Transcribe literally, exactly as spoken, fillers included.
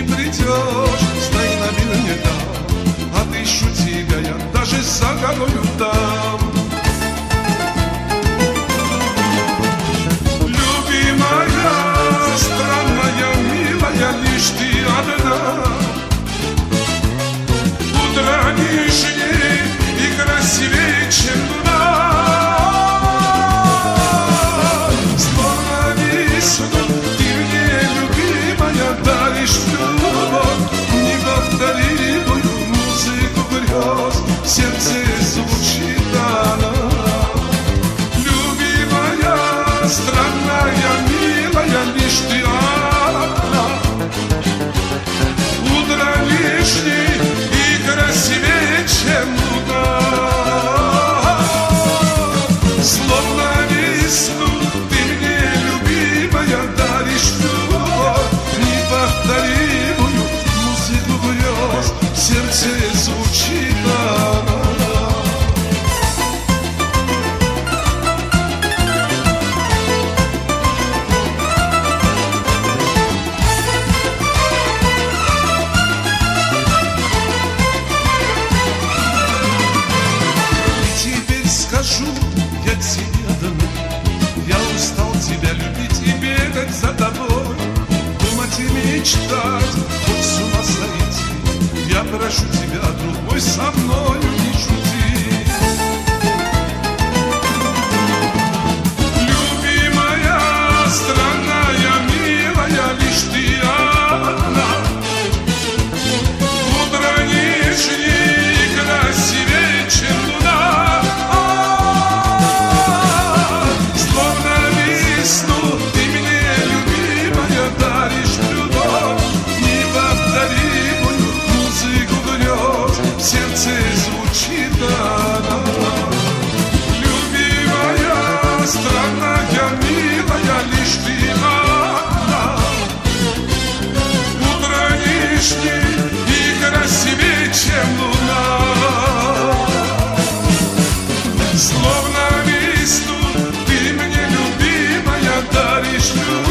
придешь, знай наверняка, отыщу тебя я даже за горою там. Любимая, странная, милая, лишь ты одна. Утро нежней и красивее, чем луна. Словно весну ты мне, любимая, даришь любовь, неповторимую музыку грез, в сердце звучит она. Любимая, странная, милая, лишь ты одна. Утро лишней и красивее, чем луна. Словно весну ты мне, любимая, даришь любовь, неповторимую музыку грез, в сердце звучит она. Скажу я тебе одну, я устал тебя любить и бегать за тобой, думать и мечтать, хоть с ума сойти. Я прошу тебя, другой со мною не шути. Любимая, странная, милая, лишь ты одна. Утро нежней и красивее, чем луна. Сердце звучит она. Любимая, странная, милая, лишь ты одна. Утро нежней и красивее, чем луна. Словно весну ты мне, любимая, даришь любовь.